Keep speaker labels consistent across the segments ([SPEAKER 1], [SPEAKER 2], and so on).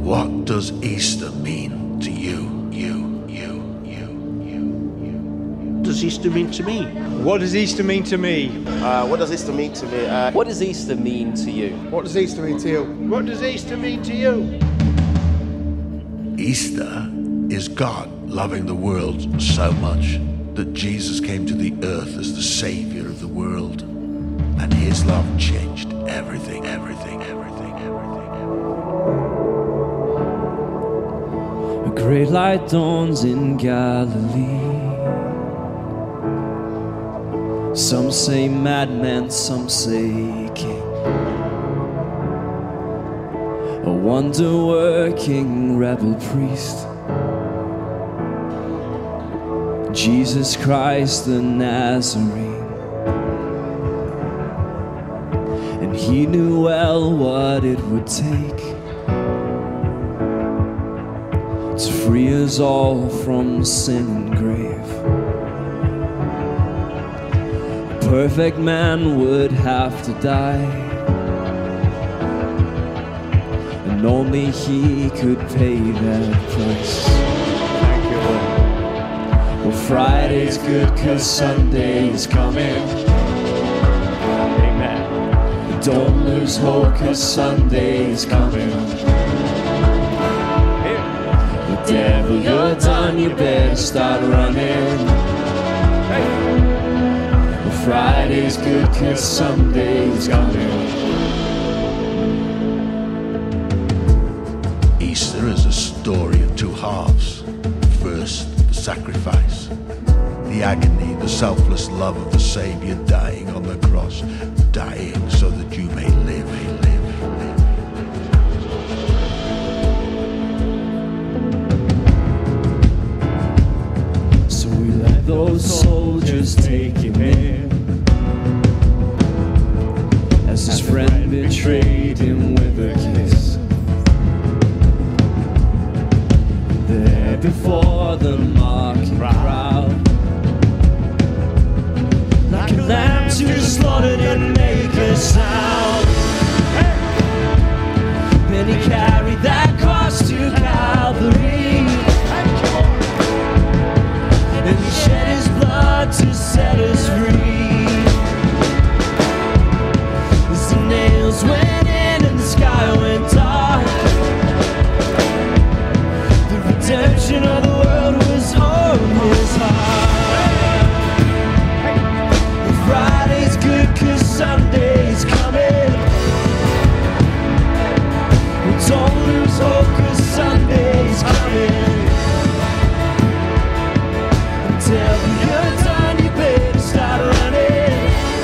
[SPEAKER 1] What does Easter mean to you? What does Easter mean to me?
[SPEAKER 2] What does Easter mean to me?
[SPEAKER 3] What does Easter mean to me?
[SPEAKER 4] What does Easter mean to you?
[SPEAKER 5] What does Easter mean to you?
[SPEAKER 2] What does Easter mean to you?
[SPEAKER 1] Easter is God loving the world so much that Jesus came to the earth as the Savior of the world. And his love changed everything.
[SPEAKER 6] A great light dawns in Galilee. Some say madman, some say king. A wonder-working rebel priest, Jesus Christ the Nazarene. And he knew well what it would take to free us all from sin and grave. A perfect man would have to die, and only he could pay that price.
[SPEAKER 2] Thank you, Lord.
[SPEAKER 6] Well, Friday's good 'cause Sunday's coming.
[SPEAKER 2] Amen.
[SPEAKER 6] Don't lose hope 'cause Sunday's coming. The devil, you're done, you better start running. Well, Friday's good 'cause Sunday's coming.
[SPEAKER 1] Easter is a story of two halves. First, the sacrifice, the agony, the selfless love of the Savior dying on the cross, dying so that you may live.
[SPEAKER 6] So we let those soldiers take him in, as his friend betrayed him with a kiss. There before the mocking crowd, like a lamb to the slaughter, didn't make a sound. Then he carried that cross to Calvary, and he shed his blood to set us free. As the nails went in and the sky went dark, the redemption of the world was on his heart. Friday's good 'cause Sunday's coming. Don't lose hope 'cause Sunday's coming. Until you're done, you better start running.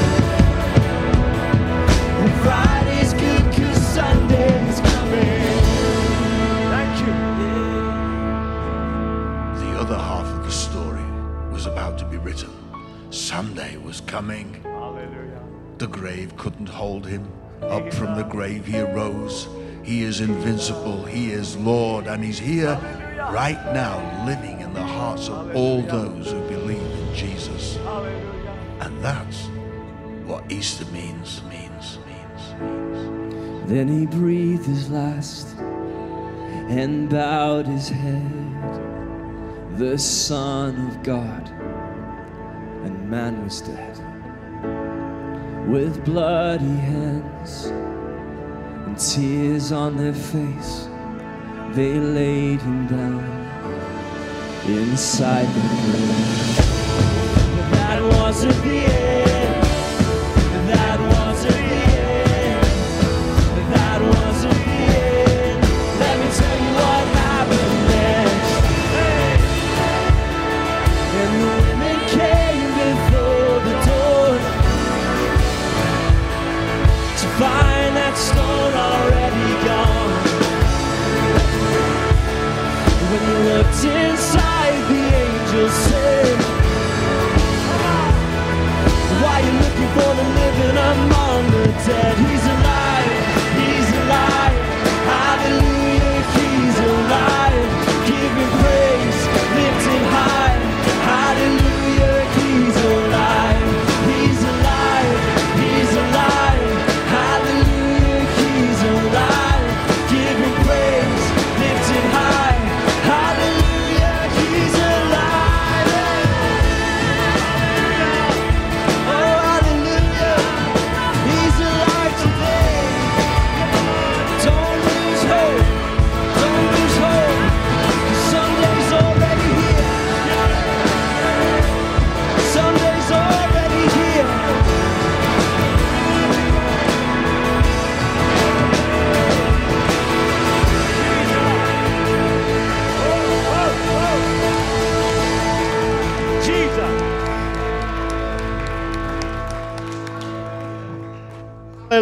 [SPEAKER 6] Friday's good 'cause Sunday's coming.
[SPEAKER 2] Thank you.
[SPEAKER 1] The other half of the story was about to be written. Sunday was coming.
[SPEAKER 2] Hallelujah.
[SPEAKER 1] The grave couldn't hold him. Up from the grave he arose. He is invincible, he is Lord, and he's here right now, living in the hearts of all those who believe in Jesus. And that's what Easter means.
[SPEAKER 6] Then he breathed his last and bowed his head. The Son of God, and man was dead. With bloody hands and tears on their face, they laid him down inside the grave. But that wasn't the end. That wasn't the end. That wasn't the end. Let me tell you what happened next. And the women came before the door to find that stone already gone. When you looked inside, the angel said,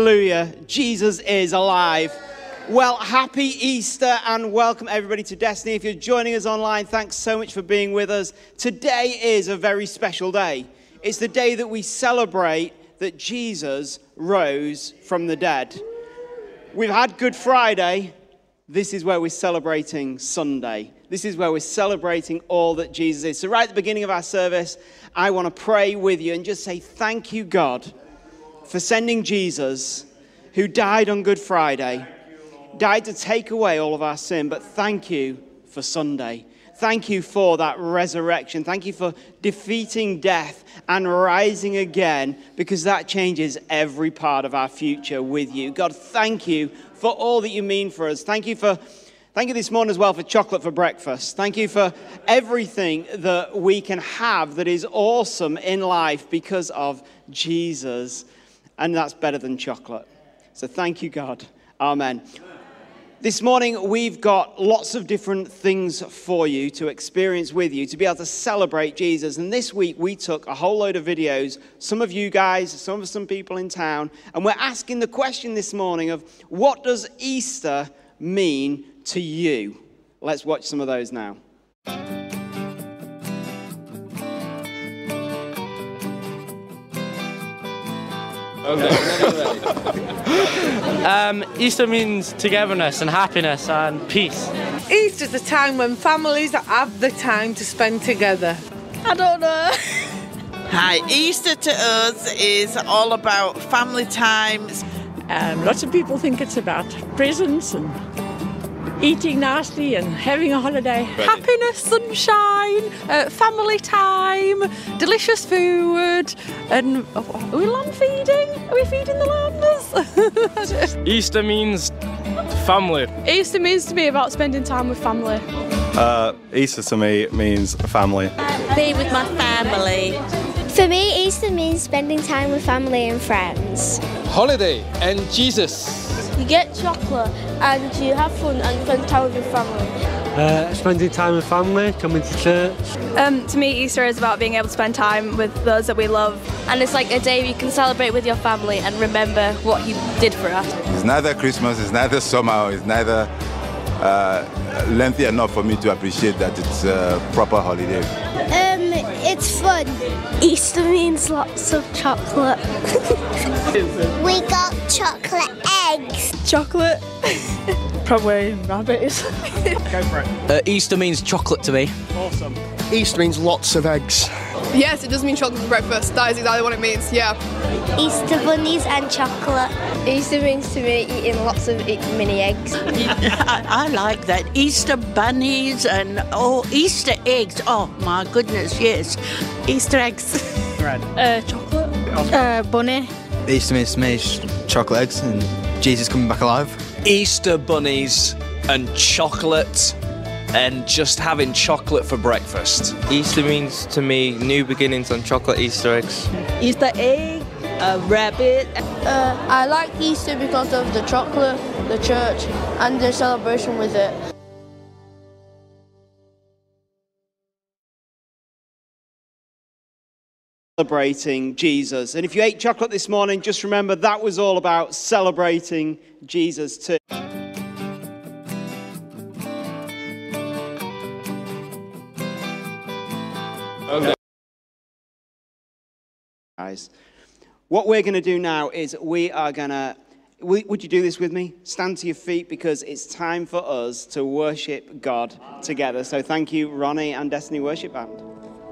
[SPEAKER 5] Hallelujah. Jesus is alive. Well, happy Easter and welcome everybody to Destiny. If you're joining us online, thanks so much for being with us. Today is a very special day. It's the day that we celebrate that Jesus rose from the dead. We've had Good Friday. This is where we're celebrating Sunday. This is where we're celebrating all that Jesus is. So right at the beginning of our service, I want to pray with you and just say thank you, God, for sending Jesus, who died on Good Friday, died to take away all of our sin, but thank you for Sunday. Thank you for that resurrection. Thank you for defeating death and rising again, because that changes every part of our future with you. God, thank you for all that you mean for us. Thank you this morning as well for chocolate for breakfast. Thank you for everything that we can have that is awesome in life because of Jesus. And that's better than chocolate. So thank you, God. Amen. This morning, we've got lots of different things for you to experience with you, to be able to celebrate Jesus. And this week, we took a whole load of videos, some of you guys, some people in town, and we're asking the question this morning of, what does Easter mean to you? Let's watch some of those now.
[SPEAKER 7] Easter means togetherness and happiness and peace.
[SPEAKER 8] Easter's a time when families have the time to spend together.
[SPEAKER 9] I don't know.
[SPEAKER 10] Hi, Easter to us is all about family times.
[SPEAKER 11] Lots of people think it's about presents and eating nasty and having a holiday.
[SPEAKER 12] Happiness, sunshine, family time, delicious food, and are we lamb feeding? Are we feeding the lambs?
[SPEAKER 7] Easter means family.
[SPEAKER 12] Easter means to me about spending time with family.
[SPEAKER 13] Easter to me means family.
[SPEAKER 14] Be with my family.
[SPEAKER 15] For me, Easter means spending time with family and friends.
[SPEAKER 7] Holiday and Jesus.
[SPEAKER 15] You get chocolate and you have fun and spend time with your family.
[SPEAKER 16] Spending time with family, coming to church.
[SPEAKER 17] To me, Easter is about being able to spend time with those that we love.
[SPEAKER 18] And it's like a day you can celebrate with your family and remember what he did for us.
[SPEAKER 19] It's neither Christmas, it's neither summer, it's neither lengthy enough for me to appreciate that it's a proper holiday.
[SPEAKER 15] It's fun.
[SPEAKER 20] Easter means lots of chocolate.
[SPEAKER 15] We got chocolate eggs.
[SPEAKER 12] Chocolate. Probably rabbits.
[SPEAKER 5] Go for it.
[SPEAKER 21] Easter means chocolate to me.
[SPEAKER 5] Awesome.
[SPEAKER 22] Easter means lots of eggs.
[SPEAKER 23] Yes, it does mean chocolate for breakfast. That is exactly what it means, yeah.
[SPEAKER 15] Easter bunnies and chocolate.
[SPEAKER 18] Easter means to me eating lots of mini eggs.
[SPEAKER 24] I like that. Easter bunnies and Easter eggs. Oh my goodness, yes.
[SPEAKER 12] Easter eggs.
[SPEAKER 18] Chocolate.
[SPEAKER 12] Bunny.
[SPEAKER 21] Easter means to me chocolate eggs and Jesus coming back alive.
[SPEAKER 4] Easter bunnies and chocolate and just having chocolate for breakfast.
[SPEAKER 7] Easter means to me new beginnings and chocolate Easter eggs.
[SPEAKER 12] Easter egg, a rabbit.
[SPEAKER 18] I like Easter because of the chocolate, the church, and the celebration with it.
[SPEAKER 5] Celebrating Jesus. And if you ate chocolate this morning, just remember that was all about celebrating Jesus too.
[SPEAKER 7] Okay.
[SPEAKER 5] Guys, what we're going to do now is we are going to, would you do this with me? Stand to your feet, because it's time for us to worship God together. So thank you, Ronnie and Destiny Worship Band.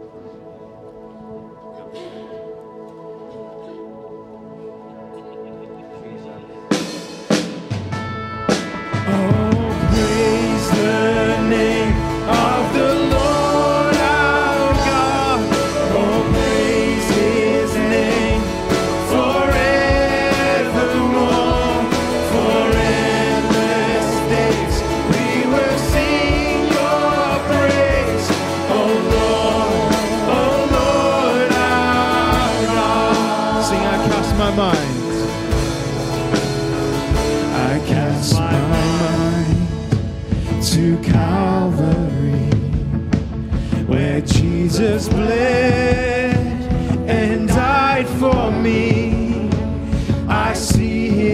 [SPEAKER 6] Jesus bled and died for me. I see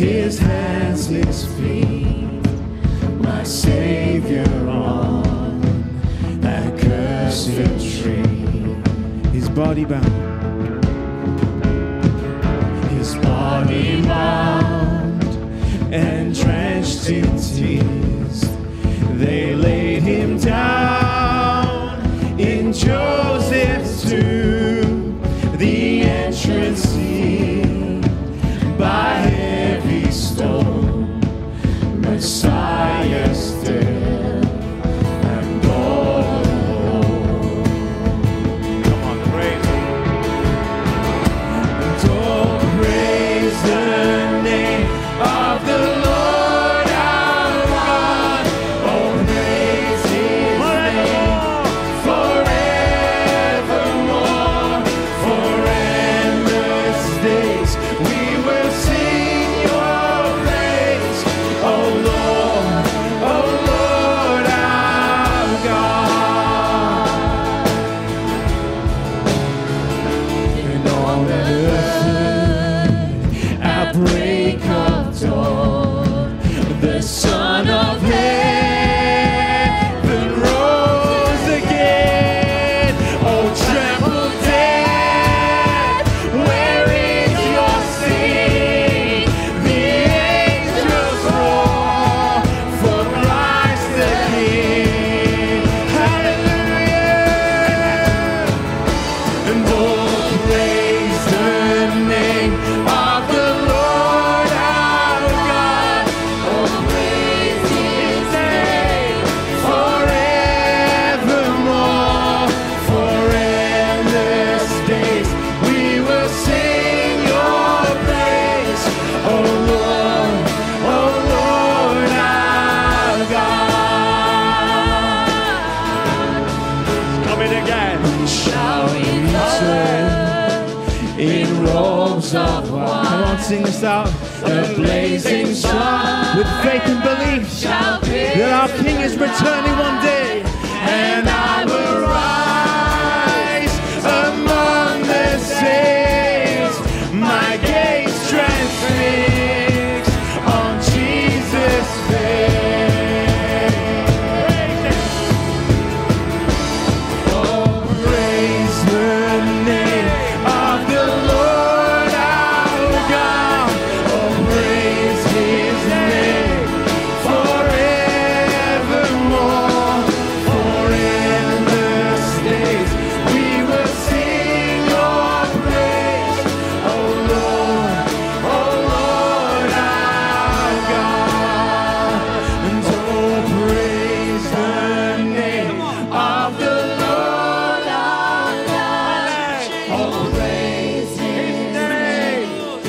[SPEAKER 6] his hands, his feet, my Savior on that cursed tree. His body bound, his body bound and drenched in tears. They laid him down in Joseph's tomb, the entrance sealed by heavy stone. Messiah still and all alone. Come on, praise him. And oh, praise the name of the Lord our God. Oh, praise his name forevermore. For endless days we will sing your praise. Oh Lord our God. And on the third, at break of dawn, the Son of Heaven rose again. Oh, tremble dead, where is your sting? The angels roar for Christ the King. Hallelujah! And oh, praise the name of the Lord our God. Oh, praise his name forevermore. For endless days we will sing your praise. Oh Lord our God. Coming again. Shall we return in robes of white? Come on, sing this out. The blazing sun with faith and belief that our King is returning one day, and I will rise among the saints, my gaze transfixed on Jesus' face. Oh, praise the name of the Lord our God. Oh, praise his name forevermore. For endless days we will sing your praise. Oh Lord our God. And oh, praise the name of the Lord our God. Oh, praise his name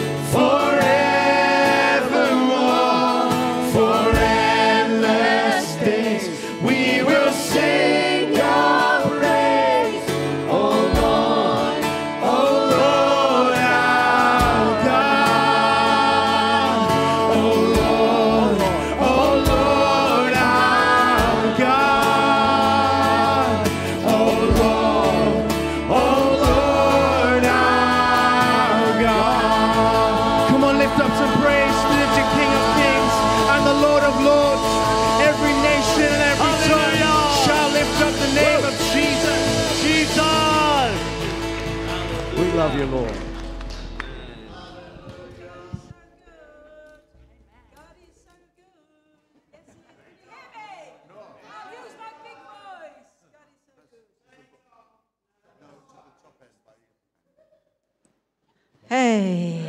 [SPEAKER 6] forevermore. For endless days we will sing your praise. Oh Lord our God. Oh Lord our God. Oh Lord our God. Come on, lift up some praise to the King of Kings and the Lord of Lords. Every nation and every tongue shall lift up the name of Jesus. Jesus. We love you, Lord.
[SPEAKER 1] Hey.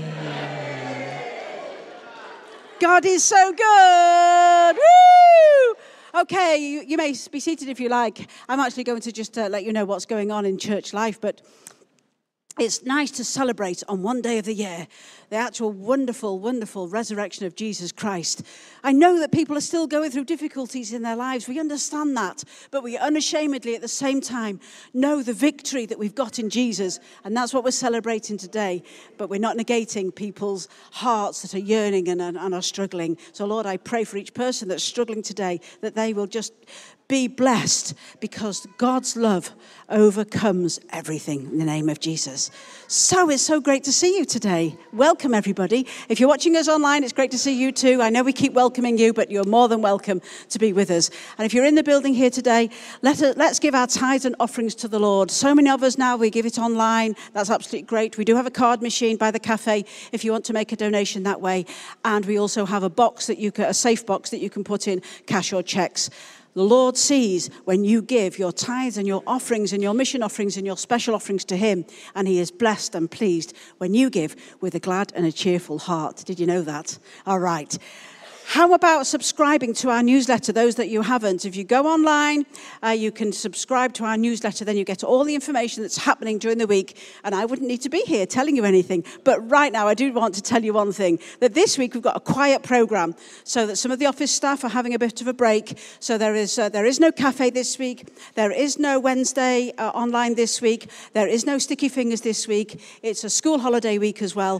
[SPEAKER 1] God is so good. Woo! Okay, you may be seated if you like. I'm actually going to just let you know what's going on in church life, but it's nice to celebrate on one day of the year the actual wonderful, wonderful resurrection of Jesus Christ. I know that people are still going through difficulties in their lives. We understand that. But we unashamedly at the same time know the victory that we've got in Jesus. And that's what we're celebrating today. But we're not negating people's hearts that are yearning and are struggling. So Lord, I pray for each person that's struggling today that they will just be blessed because God's love overcomes everything in the name of Jesus. So it's so great to see you today. Welcome. welcome everybody. If you're watching us online, it's great to see you too. I know we keep welcoming you, but you're more than welcome to be with us. And if you're in the building here today, let's give our tithes and offerings to the Lord. So many of us now, we give it online. That's absolutely great. We do have a card machine by the cafe if you want to make a donation that way. And we also have a safe box that you can put in cash or checks. The Lord sees when you give your tithes and your offerings and your mission offerings and your special offerings to him, and he is blessed and pleased when you give with a glad and a cheerful heart. Did you know that? All right. How about subscribing to our newsletter, those that you haven't? If you go online, you can subscribe to our newsletter, then you get all the information that's happening during the week, and I wouldn't need to be here telling you anything. But right now, I do want to tell you one thing, that this week we've got a quiet program, so that some of the office staff are having a bit of a break, so there is no cafe this week, there is no Wednesday online this week, there is no Sticky Fingers this week, it's a school holiday week as well,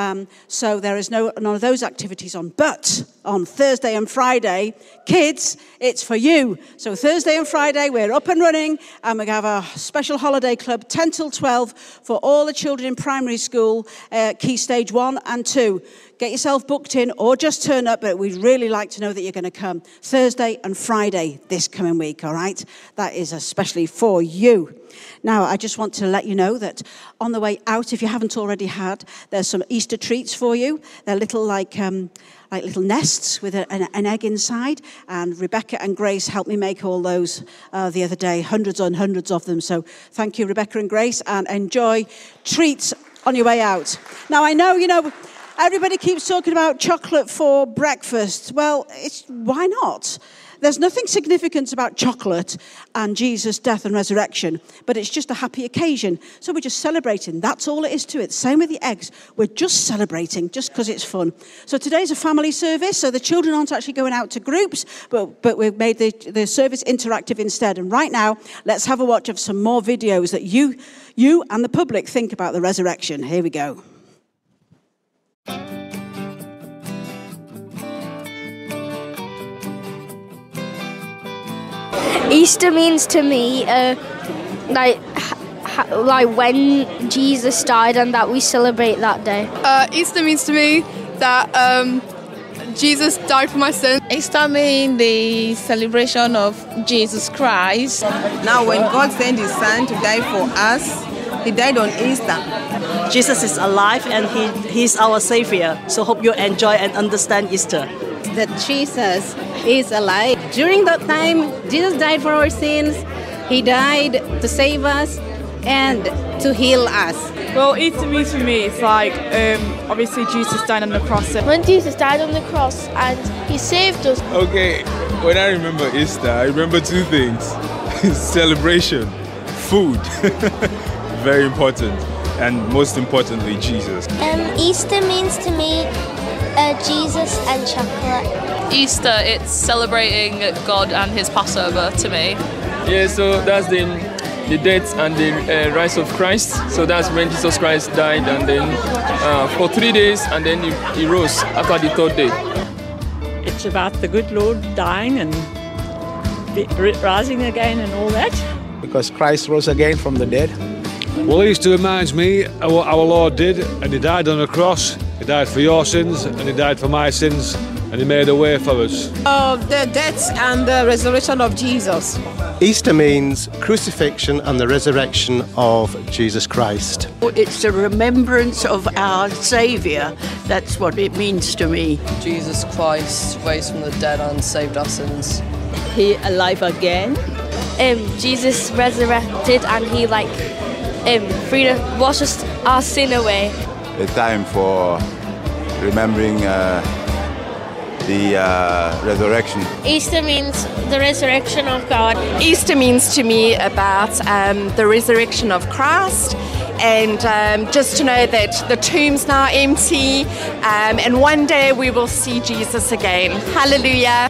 [SPEAKER 1] so there is none of those activities on, but on Thursday and Friday, kids, it's for you. So Thursday and Friday, we're up and running, and we have a special holiday club, 10 till 12, for all the children in primary school, Key Stage 1 and 2. Get yourself booked in or just turn up, but we'd really like to know that you're going to come Thursday and Friday this coming week, all right? That is especially for you. Now, I just want to let you know that on the way out, if you haven't already had, there's some Easter treats for you. They're little like little nests with an egg inside, and Rebecca and Grace helped me make all those the other day, hundreds and hundreds of them. So thank you, Rebecca and Grace, and enjoy treats on your way out. Now, I know, everybody keeps talking about chocolate for breakfast. Well, why not? There's nothing significant about chocolate and Jesus' death and resurrection, but it's just a happy occasion. So we're just celebrating. That's all it is to it. Same with the eggs. We're just celebrating just because it's fun. So today's a family service, so the children aren't actually going out to groups, but we've made the service interactive instead. And right now, let's have a watch of some more videos that you and the public think about the resurrection. Here we go.
[SPEAKER 15] Easter means to me like when Jesus died and that we celebrate that day.
[SPEAKER 23] Easter means to me that Jesus died for my sins.
[SPEAKER 2] Easter means the celebration of Jesus Christ.
[SPEAKER 3] Now, when God sent his son to die for us, he died on Easter.
[SPEAKER 8] Jesus is alive and he's our Savior. So hope you enjoy and understand Easter.
[SPEAKER 9] That Jesus is alive. During that time, Jesus died for our sins. He died to save us and to heal us.
[SPEAKER 25] Well, Easter means for me, it's like, obviously Jesus died on the cross.
[SPEAKER 15] When Jesus died on the cross and he saved us.
[SPEAKER 26] Okay, when I remember Easter, I remember two things. Celebration, food, very important, and most importantly, Jesus.
[SPEAKER 20] Easter means to me Jesus and chocolate.
[SPEAKER 27] Easter, it's celebrating God and his Passover to me.
[SPEAKER 28] Yeah, so that's the death and the rise of Christ. So that's when Jesus Christ died, and then for 3 days, and then he rose after the third day.
[SPEAKER 11] It's about the good Lord dying and rising again and all that.
[SPEAKER 29] Because Christ rose again from the dead.
[SPEAKER 30] Well, Easter reminds me of what our Lord did, and he died on the cross. He died for your sins, and he died for my sins, and he made a way for us.
[SPEAKER 9] The death and the resurrection of Jesus.
[SPEAKER 22] Easter means crucifixion and the resurrection of Jesus Christ.
[SPEAKER 24] It's a remembrance of our Saviour. That's what it means to me.
[SPEAKER 31] Jesus Christ raised from the dead and saved our sins.
[SPEAKER 9] He alive again.
[SPEAKER 15] Jesus resurrected and he washes our sin away.
[SPEAKER 19] A time for remembering the resurrection.
[SPEAKER 15] Easter means the resurrection of God.
[SPEAKER 9] Easter means to me about the resurrection of Christ, and just to know that the tomb's now empty, and one day we will see Jesus again. Hallelujah.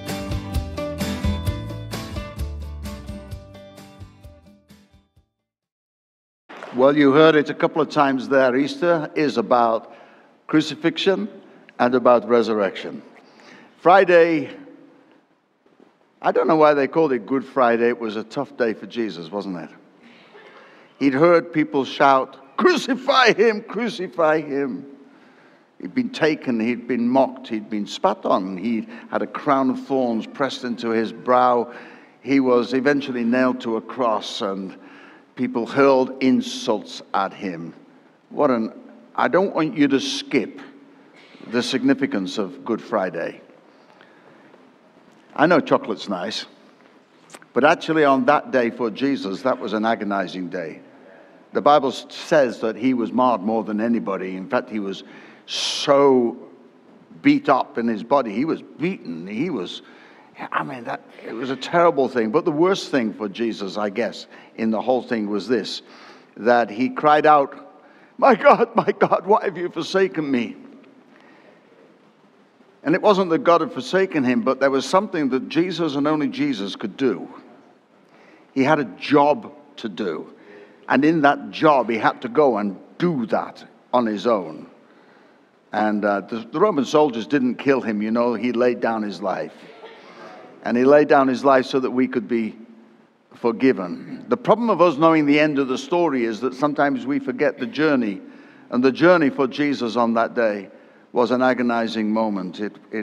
[SPEAKER 32] Well, you heard it a couple of times there. Easter is about crucifixion and about resurrection. Friday, I don't know why they called it Good Friday. It was a tough day for Jesus, wasn't it? He'd heard people shout, "Crucify him, crucify him." He'd been taken, he'd been mocked, he'd been spat on, he had a crown of thorns pressed into his brow. He was eventually nailed to a cross, and people hurled insults at him. I don't want you to skip the significance of Good Friday. I know chocolate's nice, but actually on that day for Jesus, that was an agonizing day. The Bible says that he was marred more than anybody. In fact, he was so beat up in his body. He was beaten. It was a terrible thing. But the worst thing for Jesus, I guess, in the whole thing was this, that he cried out, my God, why have you forsaken me? And it wasn't that God had forsaken him, but there was something that Jesus and only Jesus could do. He had a job to do. And in that job, he had to go and do that on his own. And the Roman soldiers didn't kill him, you know. He laid down his life. And he laid down his life so that we could be forgiven. The problem of us knowing the end of the story is that sometimes we forget the journey. And the journey for Jesus on that day was an agonizing moment.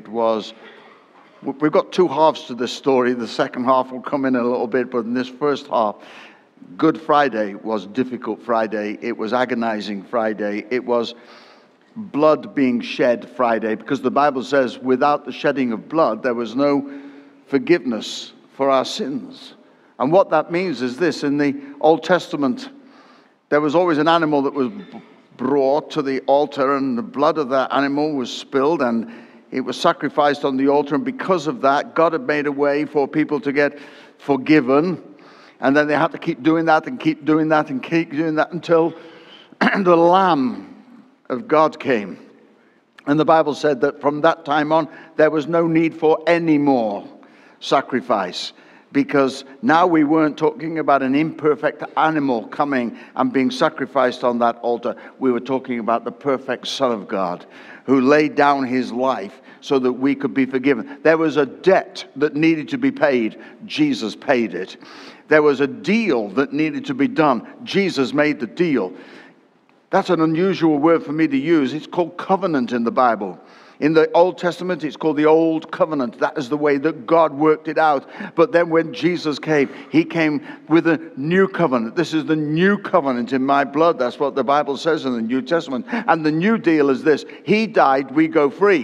[SPEAKER 32] We've got two halves to this story. The second half will come in a little bit, but in this first half, Good Friday was difficult Friday. It was agonizing Friday. It was blood being shed Friday, because the Bible says without the shedding of blood, there was no forgiveness for our sins. And what that means is this: in the Old Testament, there was always an animal that was brought to the altar, and the blood of that animal was spilled, and it was sacrificed on the altar. And because of that, God had made a way for people to get forgiven. And then they had to keep doing that and keep doing that and keep doing that until the Lamb of God came. And the Bible said that from that time on, there was no need for any more sacrifice, because now we weren't talking about an imperfect animal coming and being sacrificed on that altar. We were talking about the perfect Son of God, who laid down his life so that we could be forgiven. There was a debt that needed to be paid. Jesus paid it. There was a deal that needed to be done. Jesus made the deal. That's an unusual word for me to use. It's called covenant in the Bible. In the Old Testament, it's called the Old Covenant. That is the way that God worked it out. But then when Jesus came, he came with a new covenant. This is the new covenant in my blood. That's what the Bible says in the New Testament. And the new deal is this: he died, we go free.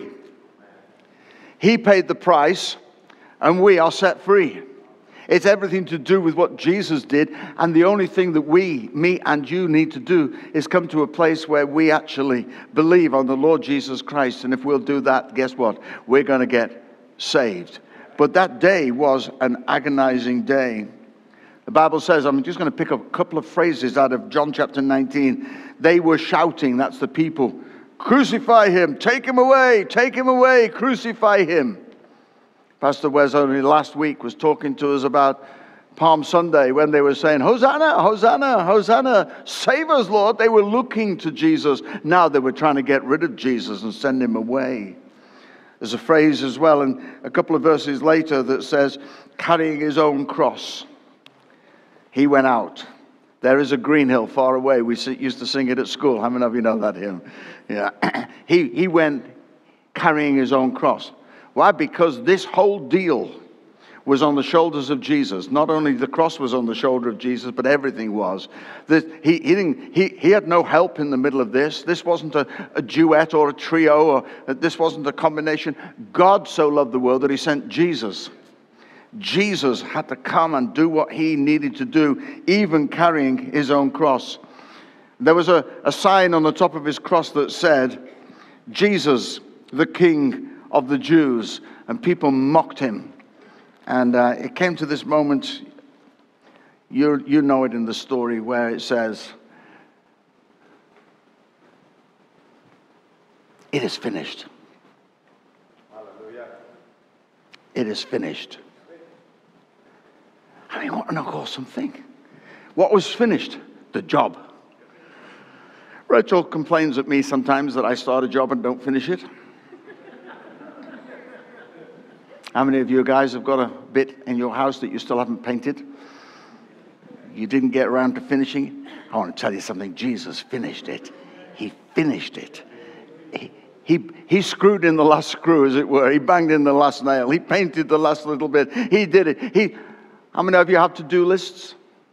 [SPEAKER 32] He paid the price, and we are set free. It's everything to do with what Jesus did, and the only thing that me and you need to do is come to a place where we actually believe on the Lord Jesus Christ. And if we'll do that, guess what? We're going to get saved. But that day was an agonizing day. The Bible says, I'm just going to pick up a couple of phrases out of John chapter 19. They were shouting, that's the people, crucify him, take him away, crucify him. Pastor Wes only last week was talking to us about Palm Sunday when they were saying, Hosanna, Hosanna, Hosanna, save us, Lord. They were looking to Jesus. Now they were trying to get rid of Jesus and send him away. There's a phrase as well in a couple of verses later that says, carrying his own cross, he went out. There is a green hill far away. We used to sing it at school. How many of you know that hymn? Yeah. He went carrying his own cross. Why? Because this whole deal was on the shoulders of Jesus. Not only the cross was on the shoulder of Jesus, but everything was. He had no help in the middle of this. This wasn't a duet or a trio, or this wasn't a combination. God so loved the world that he sent Jesus. Jesus had to come and do what he needed to do, even carrying his own cross. There was a sign on the top of his cross that said, Jesus, the King of the Jews, and people mocked him. And it came to this moment, you know it in the story, where it says, it is finished. Hallelujah. It is finished. I mean, what an awesome thing. What was finished? The job. Rachel complains at me sometimes that I start a job and don't finish it. How many of you guys have got a bit in your house that you still haven't painted? You didn't get around to finishing it? I want to tell you something. Jesus finished it. He finished it. He screwed in the last screw, as it were. He banged in the last nail. He painted the last little bit. He did it. How many of you have to-do lists?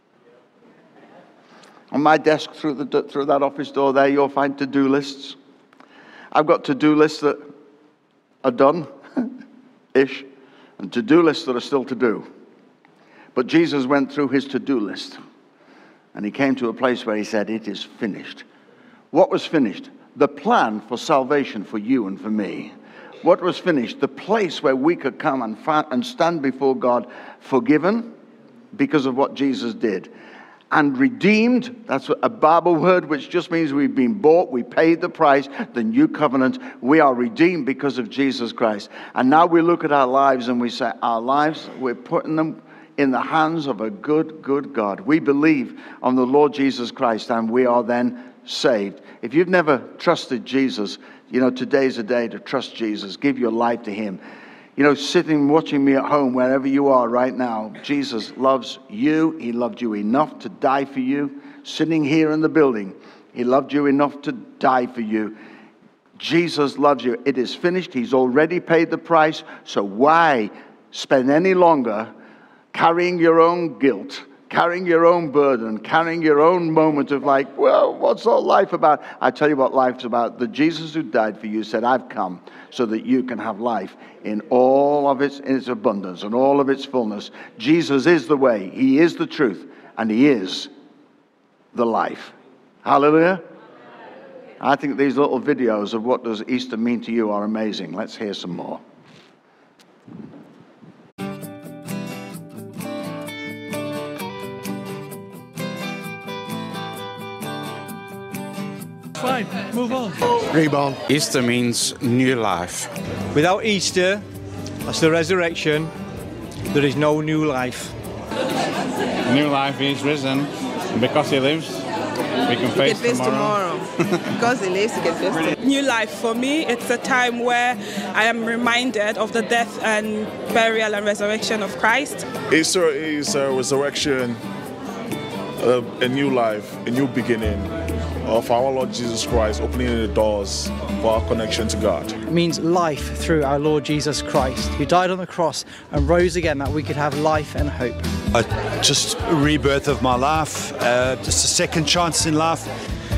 [SPEAKER 32] On my desk through that office door there, you'll find to-do lists. I've got to-do lists that are done-ish, and to-do lists that are still to do. But Jesus went through his to-do list, and he came to a place where he said, it is finished. What was finished? The plan for salvation for you and for me. What was finished? The place where we could come and stand before God forgiven because of what Jesus did. And redeemed, that's a Bible word which just means we've been bought, we paid the price, the new covenant. We are redeemed because of Jesus Christ. And now we look at our lives and we say, our lives, we're putting them in the hands of a good, good God. We believe on the Lord Jesus Christ and we are then saved. If you've never trusted Jesus, today's a day to trust Jesus. Give your life to him. Sitting watching me at home, wherever you are right now, Jesus loves you. He loved you enough to die for you. Sitting here in the building, he loved you enough to die for you. Jesus loves you. It is finished. He's already paid the price. So why spend any longer carrying your own guilt, carrying your own burden, carrying your own moment of what's all life about? I tell you what life's about. The Jesus who died for you said, I've come so that you can have life in all of its abundance and all of its fullness. Jesus is the way, he is the truth, and he is the life. Hallelujah. I think these little videos of what does Easter mean to you are amazing. Let's hear some more.
[SPEAKER 4] Fine, move on.
[SPEAKER 22] Reborn.
[SPEAKER 4] Easter means new life. Without Easter, that's the resurrection, there is no new life.
[SPEAKER 5] New life is risen, and because he lives, we can face tomorrow.
[SPEAKER 3] Because he lives, we can face tomorrow.
[SPEAKER 6] New life for me, it's a time where I am reminded of the death and burial and resurrection of Christ.
[SPEAKER 7] Easter is a resurrection, a new life, a new beginning of our Lord Jesus Christ, opening the doors for our connection to God.
[SPEAKER 4] It means life through our Lord Jesus Christ, who died on the cross and rose again that we could have life and hope.
[SPEAKER 10] Just a rebirth of my life, just a second chance in life.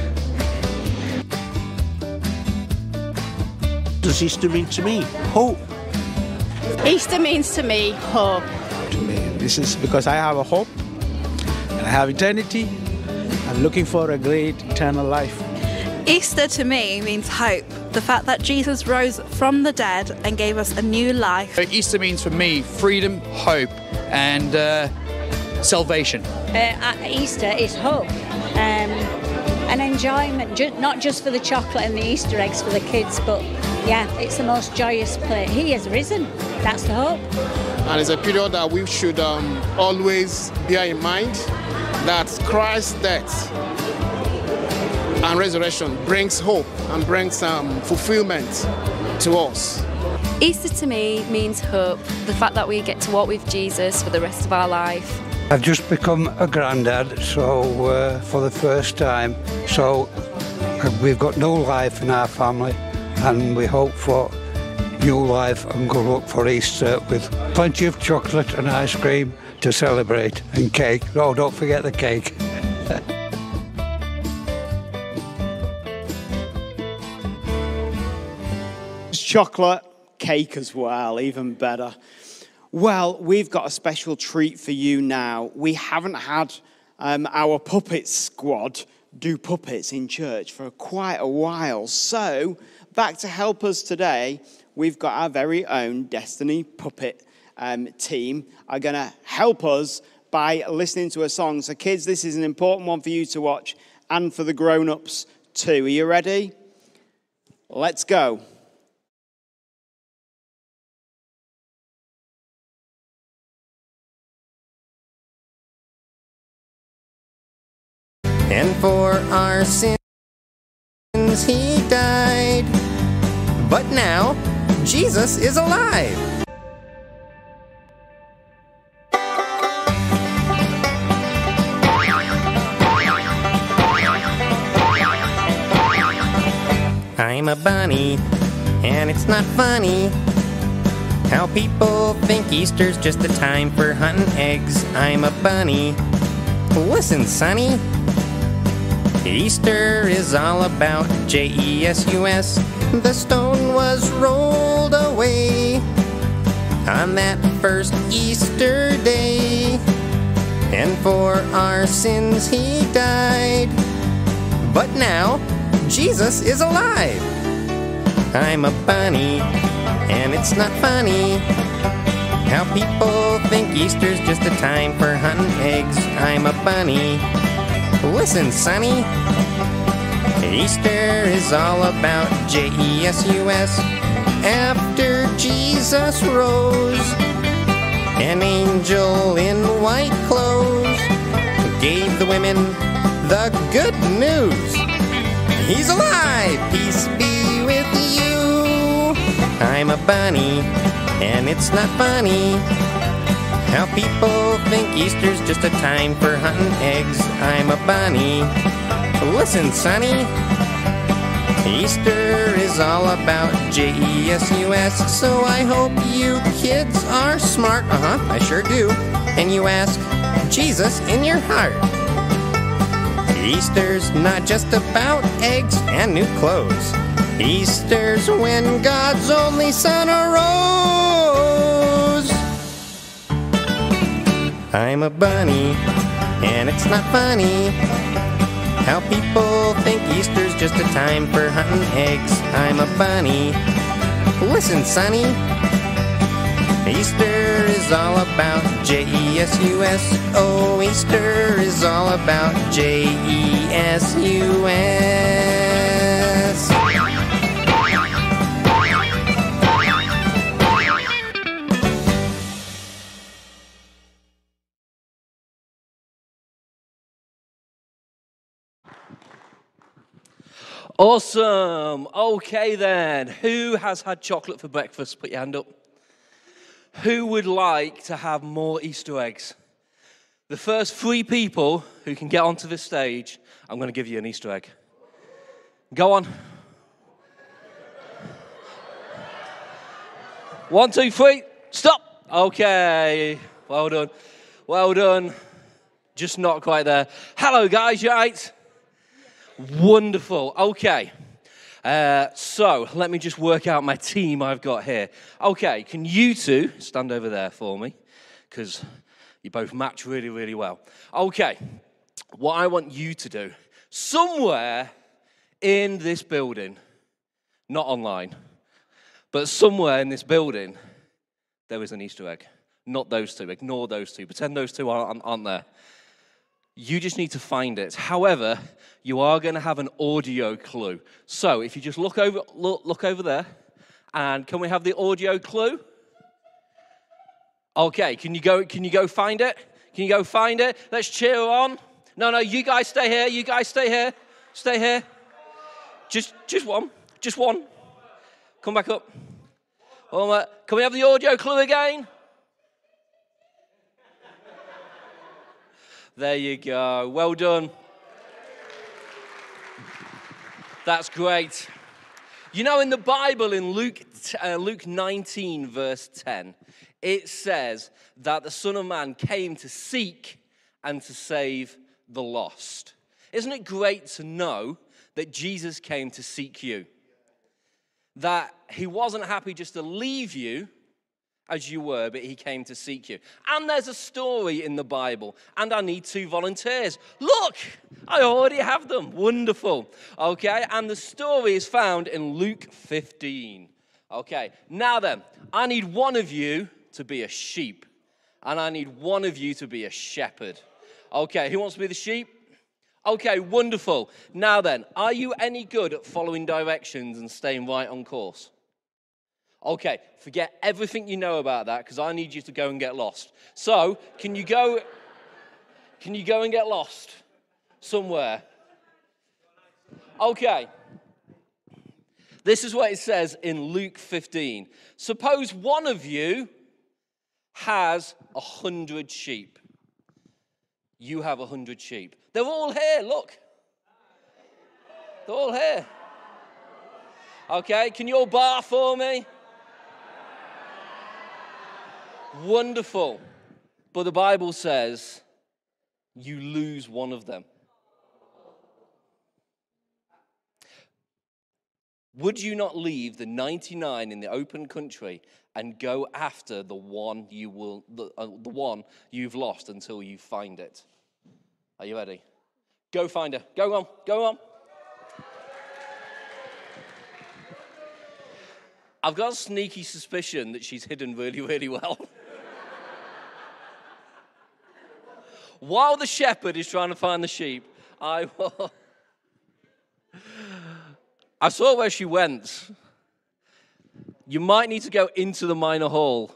[SPEAKER 12] What does Easter mean to me? Hope.
[SPEAKER 13] Easter means to me hope.
[SPEAKER 29] To me, this is because I have a hope and I have eternity. I'm looking for a great eternal life.
[SPEAKER 14] Easter to me means hope. The fact that Jesus rose from the dead and gave us a new life.
[SPEAKER 16] Easter means for me freedom, hope, and salvation.
[SPEAKER 17] Easter is hope and enjoyment, not just for the chocolate and the Easter eggs for the kids, but yeah, it's the most joyous play. He has risen. That's the hope.
[SPEAKER 18] And it's a period that we should always bear in mind that Christ's death and resurrection brings hope and brings fulfillment to us.
[SPEAKER 21] Easter to me means hope, the fact that we get to walk with Jesus for the rest of our life.
[SPEAKER 33] I've just become a granddad, so for the first time, so we've got no life in our family, and we hope for new life and good luck for Easter with plenty of chocolate and ice cream to celebrate, and cake. Oh, don't forget the cake.
[SPEAKER 4] Chocolate, cake as well, even better. Well, we've got a special treat for you now. We haven't had our puppet squad do puppets in church for quite a while. So, back to help us today, we've got our very own Destiny Puppet team are going to help us by listening to a song. So kids, this is an important one for you to watch and for the grown-ups too. Are you ready? Let's go.
[SPEAKER 34] And for our sins he died, but now Jesus is alive. I'm a bunny and it's not funny how people think Easter's just a time for hunting eggs. I'm a bunny. Listen, Sonny. Easter is all about Jesus. The stone was rolled away on that first Easter day, and for our sins he died. But now Jesus is alive. I'm a bunny, and it's not funny how people think Easter's just a time for hunting eggs. I'm a bunny. Listen, Sonny. Easter is all about Jesus. After Jesus rose, an angel in white clothes gave the women the good news. He's alive, peace be with you. I'm a bunny, and it's not funny how people think Easter's just a time for hunting eggs. I'm a bunny. Listen, Sonny. Easter is all about Jesus, so I hope you kids are smart. I sure do. And you ask Jesus in your heart. Easter's not just about eggs and new clothes. Easter's when God's only Son arose. I'm a bunny, and it's not funny how people think Easter's just a time for hunting eggs. I'm a bunny. Listen, Sonny. Easter is all about Jesus. Oh, Easter is all about Jesus.
[SPEAKER 1] Awesome. Okay then. Who has had chocolate for breakfast? Put your hand up. Who would like to have more Easter eggs? The first 3 people who can get onto the stage, I'm going to give you an Easter egg. Go on. 1, 2, 3. Stop. Okay. Well done. Well done. Just not quite there. Hello, guys. You all right? Wonderful. Okay. So let me just work out my team I've got here. Okay, can you two stand over there for me? Because you both match really, really well. Okay, what I want you to do, somewhere in this building, not online, but somewhere in this building, there is an Easter egg. Not those two. Ignore those two. Pretend those two aren't there. You just need to find it. However, you are going to have an audio clue. So if you just look over there, and can we have the audio clue? Okay, can you go find it? Can you go find it? Let's cheer on. No, you guys stay here. You guys stay here. Stay here. Just one. Just one. Come back up. Can we have the audio clue again? There you go. Well done. That's great. You know, in the Bible, in Luke 19, verse 10, it says that the Son of Man came to seek and to save the lost. Isn't it great to know that Jesus came to seek you? That he wasn't happy just to leave you as you were, but he came to seek you. And there's a story in the Bible, and I need 2 volunteers. Look, I already have them. Wonderful. Okay, and the story is found in Luke 15. Okay, now then, I need one of you to be a sheep, and I need one of you to be a shepherd. Okay, who wants to be the sheep? Okay, wonderful. Now then, are you any good at following directions and staying right on course? Okay, forget everything you know about that, because I need you to go and get lost. So, can you go and get lost somewhere? Okay. This is what it says in Luke 15. Suppose one of you has 100 sheep. You have 100 sheep. They're all here, look. They're all here. Okay, can you all bar for me? Wonderful. But the Bible says you lose one of them. Would you not leave the 99 in the open country and go after the one the one you've lost until you find it? Are you ready? Go find her. Go on. Go on. I've got a sneaky suspicion that she's hidden really, really well. While the shepherd is trying to find the sheep, I saw where she went. You might need to go into the minor hall,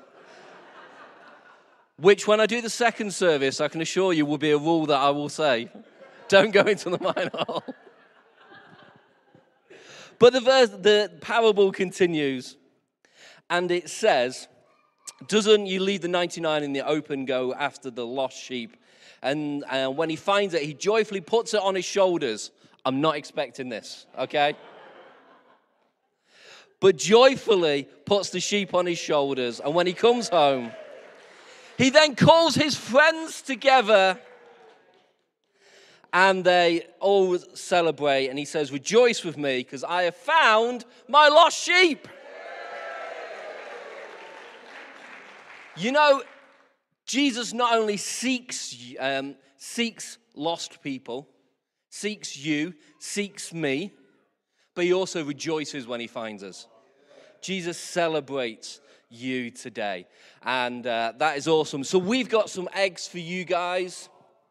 [SPEAKER 1] which when I do the second service, I can assure you will be a rule that I will say. Don't go into the minor hall. But the parable continues, and it says, doesn't you leave the 99 in the open, go after the lost sheep? And when he finds it, he joyfully puts it on his shoulders. I'm not expecting this, okay? But joyfully puts the sheep on his shoulders. And when he comes home, he then calls his friends together and they all celebrate. And he says, rejoice with me because I have found my lost sheep. You know, Jesus not only seeks lost people, seeks you, seeks me, but he also rejoices when he finds us. Jesus celebrates you today, and that is awesome. So we've got some eggs for you guys,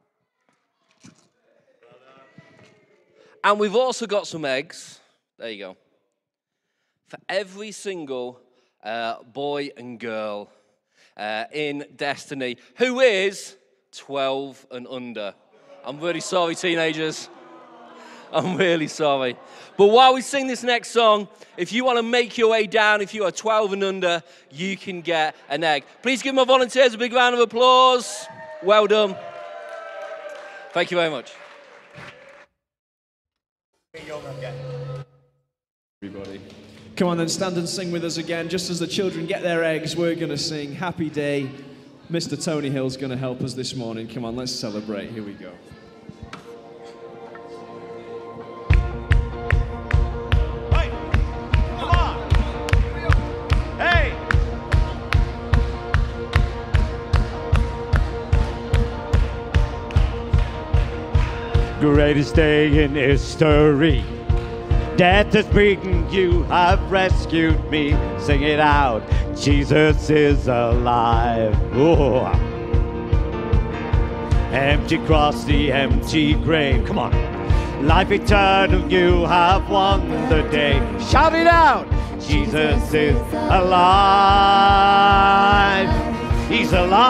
[SPEAKER 1] and we've also got some eggs, there you go, for every single boy and girl in Destiny who is 12 and under. I'm really sorry, teenagers. I'm really sorry. But while we sing this next song, if you want to make your way down, if you are 12 and under, you can get an egg. Please give my volunteers a big round of applause. Well done. Thank you very much.
[SPEAKER 2] Everybody. Come on then, stand and sing with us again. Just as the children get their eggs, we're going to sing Happy Day. Mr. Tony Hill's going to help us this morning. Come on, let's celebrate. Here we go.
[SPEAKER 8] Greatest day in history. Death is beaten, you have rescued me. Sing it out, Jesus is alive. Oh. Empty cross, the empty grave. Come on. Life eternal, you have won the day. Shout it out, Jesus is alive. He's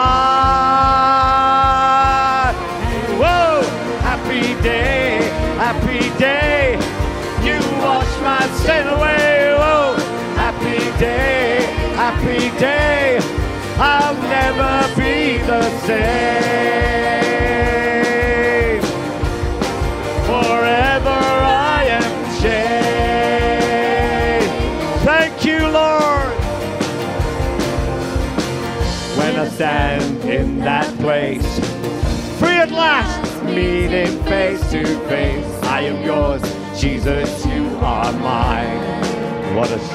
[SPEAKER 8] alive. Whoa, happy day, happy day. You wash my sin away. Whoa, happy day, happy day. I'll never be the same. Forever I am changed. Thank you, Lord. When I stand in that place, free at last, meeting face to face. I am yours, Jesus, you are mine. What a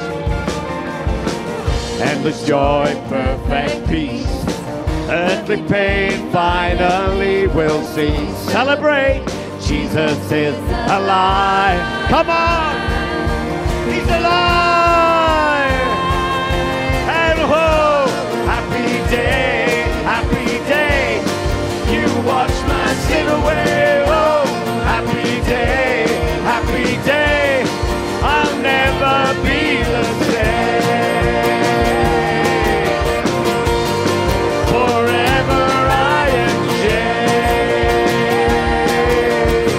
[SPEAKER 8] endless joy, perfect peace. Earthly pain finally will cease. Celebrate, Jesus is alive. Come on, he's alive. And oh, happy day, happy day. You wash my sin away. Oh, happy day, happy day. I'll never be the same. Forever I am changed.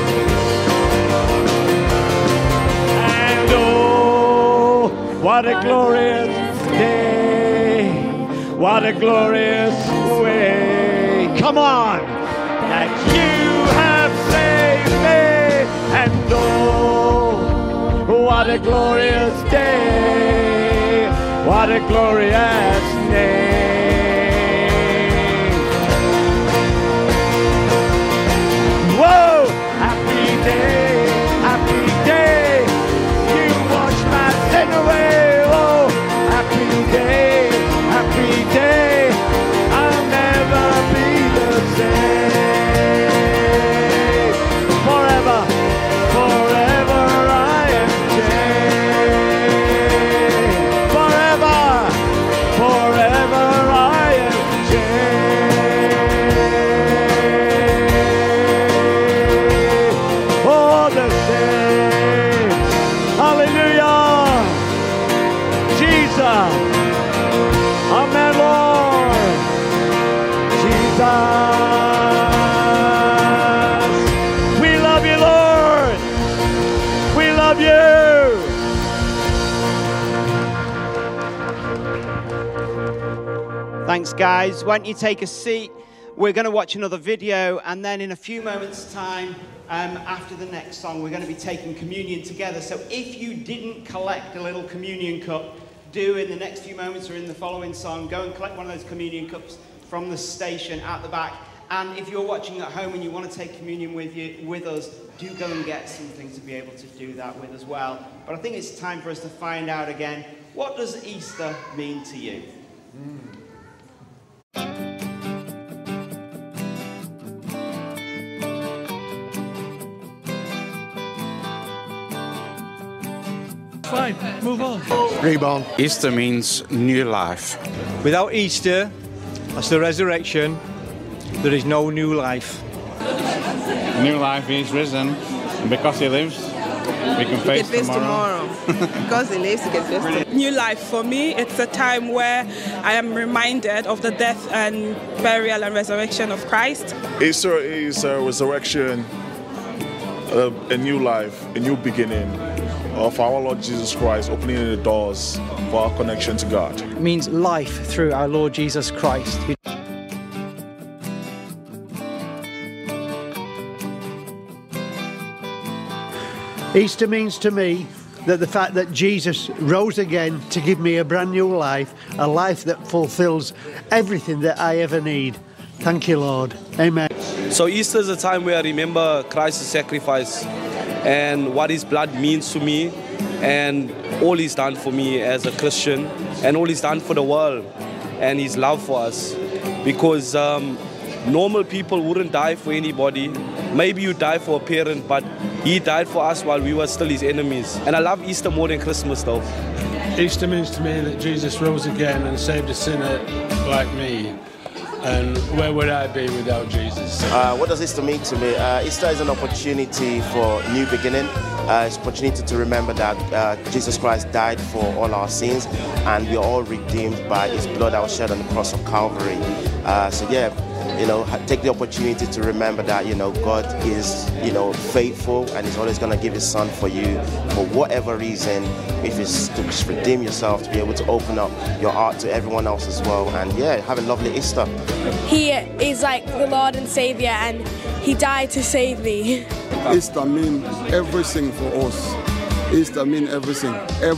[SPEAKER 8] And oh, what a glorious day. What a glorious way. Come on, that you have saved me. And oh, what a glorious day. What a glorious name. Whoa! Happy day, happy day. You wash my sin away. Oh, happy day, happy day. I'll never be the same. Forever, forever I am changed. Forever, forever I am changed. Oh, the same. Hallelujah. Jesus. Amen, Lord. Jesus. We love you, Lord. We love you.
[SPEAKER 4] Thanks, guys. Why don't you take a seat? We're going to watch another video, and then in a few moments' time, after the next song, we're going to be taking communion together. So if you didn't collect a little communion cup, do in the next few moments or in the following song, go and collect one of those communion cups from the station at the back. And if you're watching at home and you want to take communion with us, do go and get something to be able to do that with as well. But I think it's time for us to find out again, what does Easter mean to you?
[SPEAKER 9] Fine, move on.
[SPEAKER 22] Reborn.
[SPEAKER 33] Easter means new life.
[SPEAKER 22] Without Easter, that's the resurrection, there is no new life.
[SPEAKER 5] New life is risen, and because he lives, we can face tomorrow.
[SPEAKER 3] Because he lives, he can face tomorrow.
[SPEAKER 6] New life for me, it's a time where I am reminded of the death and burial and resurrection of Christ.
[SPEAKER 7] Easter is a resurrection, a new life, a new beginning of our Lord Jesus Christ, opening the doors for our connection to God.
[SPEAKER 22] It means life through our Lord Jesus Christ.
[SPEAKER 12] Easter means to me that the fact that Jesus rose again to give me a brand new life, a life that fulfills everything that I ever need. Thank you, Lord. Amen.
[SPEAKER 11] So Easter is a time where I remember Christ's sacrifice and what his blood means to me and all he's done for me as a Christian and all he's done for the world and his love for us. Because normal people wouldn't die for anybody. Maybe you die for a parent, but he died for us while we were still his enemies. And I love Easter more than Christmas though.
[SPEAKER 9] Easter means to me that Jesus rose again and saved a sinner like me. And where would I be without Jesus?
[SPEAKER 15] What does Easter mean to me? Easter is an opportunity for new beginning. It's an opportunity to remember that Jesus Christ died for all our sins and we are all redeemed by his blood that was shed on the cross of Calvary. So yeah, take the opportunity to remember that, God is, faithful and he's always going to give his son for you for whatever reason. If it's to redeem yourself, to be able to open up your heart to everyone else as well. And yeah, have a lovely Easter.
[SPEAKER 19] He is like the Lord and Savior and he died to save me.
[SPEAKER 20] Easter means everything for us. Easter means everything.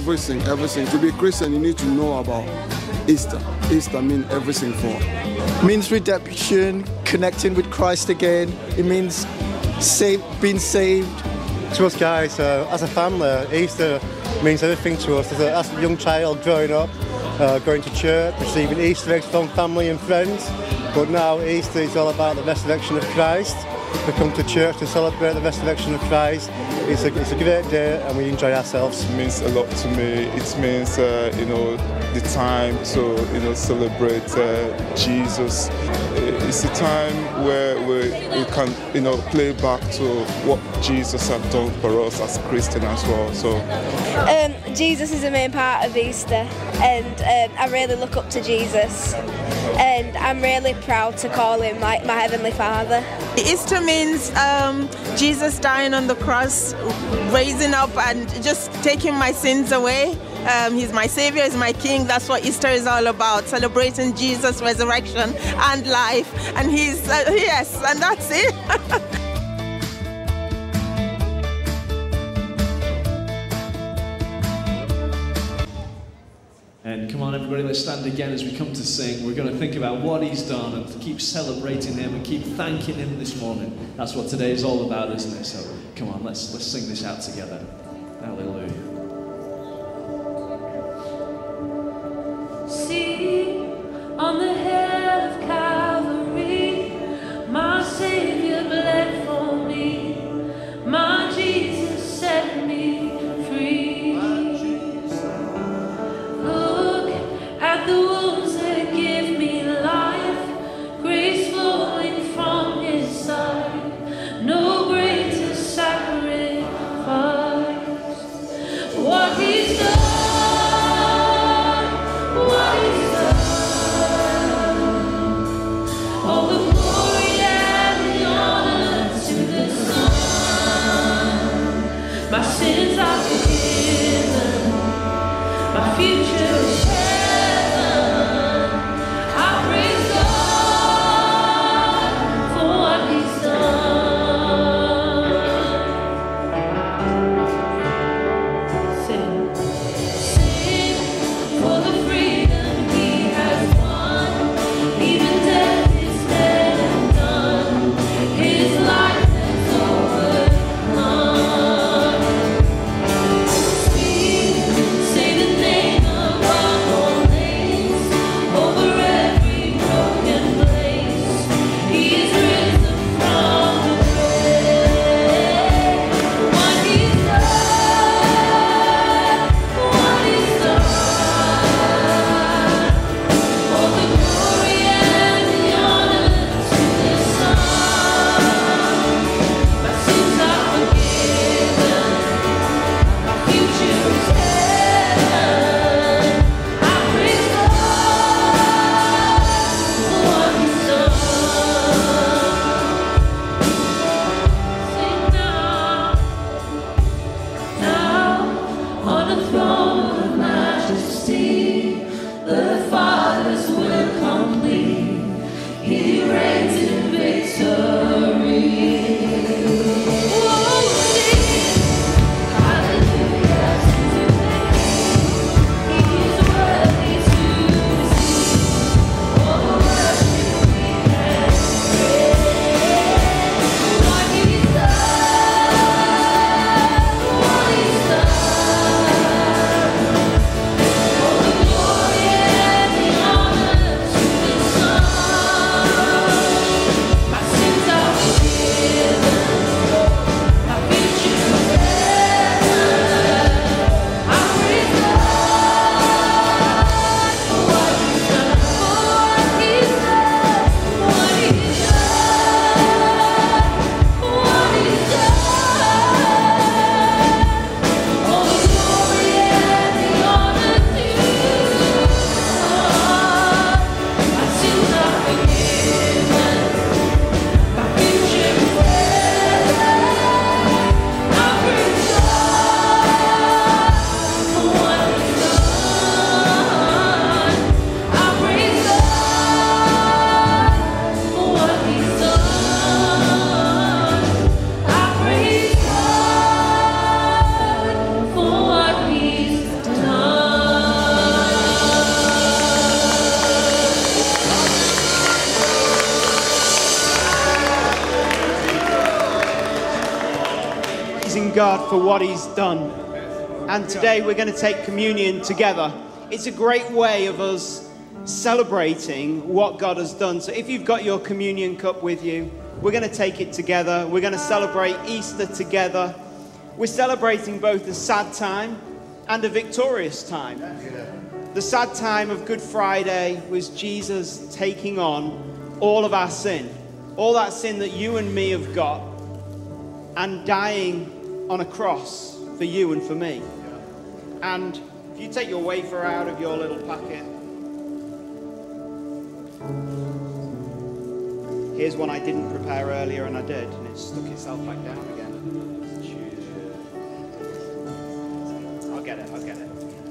[SPEAKER 20] To be a Christian, you need to know about Easter. Easter means everything for us.
[SPEAKER 22] It means redemption, connecting with Christ again. It means being saved. To us guys, as a family, Easter means everything to us. As a young child growing up, going to church, receiving Easter eggs from family and friends. But now Easter is all about the resurrection of Christ. We come to church to celebrate the resurrection of Christ. It's a great day and we enjoy ourselves.
[SPEAKER 7] It means a lot to me. It means, the time to, celebrate Jesus. It's a time where we can, play back to what Jesus has done for us as Christians as well. So,
[SPEAKER 19] Jesus is the main part of Easter and I really look up to Jesus and I'm really proud to call him my Heavenly Father.
[SPEAKER 3] Easter means Jesus dying on the cross, raising up and just taking my sins away. He's my Savior, he's my King. That's what Easter is all about, celebrating Jesus' resurrection and life. And he's, yes, and that's it.
[SPEAKER 2] everybody, let's stand again as we come to sing. We're going to think about what he's done and keep celebrating him and keep thanking him this morning. That's what today is all about, isn't it? So come on, let's sing this out together. Hallelujah.
[SPEAKER 10] See, on the hill of Calvary, my Savior bled for me. My Jesus set me free. Look at the wounds that give me life, grace flowing from his side. No greater sacrifice. What he's done, what he's done. All the glory and the honor to the Son. My sins are forgiven, my future is heaven. I praise God for what he's done. Sing for the freedom he has won. Even death is dead and done. His life has overcome. Say the name above all names, over every broken place. He is risen from the grave. What he's done, what he's done. All the glory and the honor to the Son. My sins are forgiven, my future is heaven. I praise God for what he's done. Sing now on the throne of majesty, the Father's will complete. He reigns in victory. Oh, sing hallelujah to the King. He is worthy to receive all the worship we can praise. What he's done, what he's done. All the glory and the honor to the Son. My sins are forgiven, my future is heaven. I praise God for what he's done, for what he's done, what he's done, what he's done. All the glory and the honor to God. My sins are forgiven, my future is heaven. I praise God for what he's done. I praise God for what he's done. I praise God for what he's
[SPEAKER 4] Praising God for what he's done. And today we're going to take communion together. It's a great way of us celebrating what God has done. So if you've got your communion cup with you, we're going to take it together. We're going to celebrate Easter together. We're celebrating both a sad time and a victorious time. The sad time of Good Friday was Jesus taking on all of our sin, all that sin that you and me have got, and dying on a cross for you and for me. And if you take your wafer out of your little packet, here's one I didn't prepare earlier and I did, and it stuck itself back down again. I'll get it. I've got it.